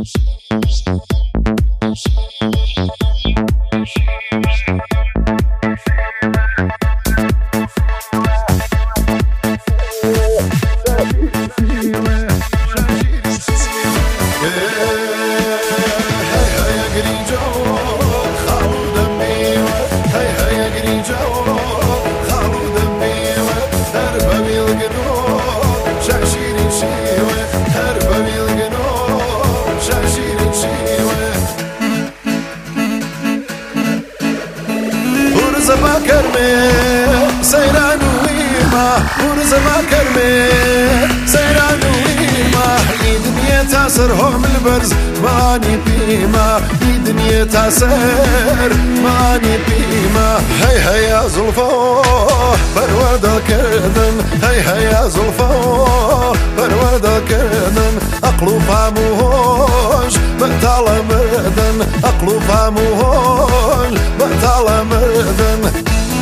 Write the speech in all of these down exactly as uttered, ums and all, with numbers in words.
ورزما كرمي سيران ويما ورزما كرمي سيران ويما دنيا تاسرهم البرز ماني بيما دنيا تاسر ماني بيما هي هيا زلفو برود كردن هي هيا زلفو برود كردن أقلو فاموهوش بطال مردن أقلو فاموهوش بطال مردن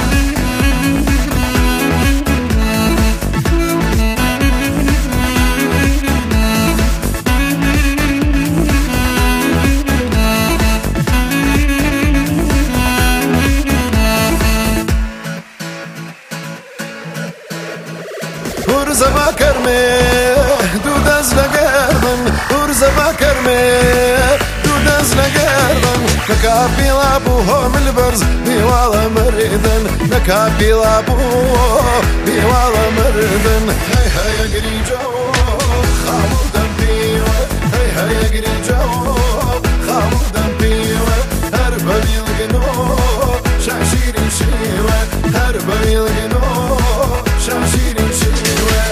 ورزما كرمي دودز لقربن ورزما كرمي دودز لقربن نكابي لابوهم البرز بيوالا مردن نكابي لابوه بيوالا مردن هي هيا قريجو خالو دمبيوه هي هيا قريجو خالو دمبيوه هربا بيلقنو شعشيري شيوه هربا بيلقنو شعشيري شيوه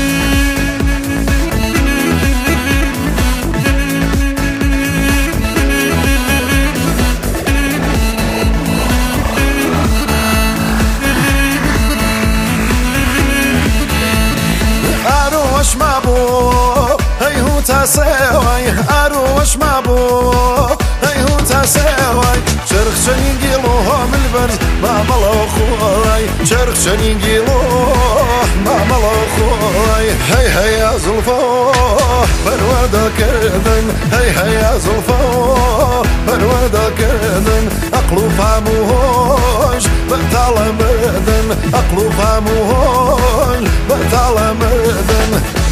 أروش مابو هي هو تساوي أروش مابو هي هو تساوي شرخ شنينجيلوهم البرز ما ملو خوي شرخ شنينجيلوه ما ملو خوي هي هيا زلفو برود كردن هي هيا زلفو برود كردن أقلو فاموهوش بطال مردن أقلو فاموهوش بطال مردن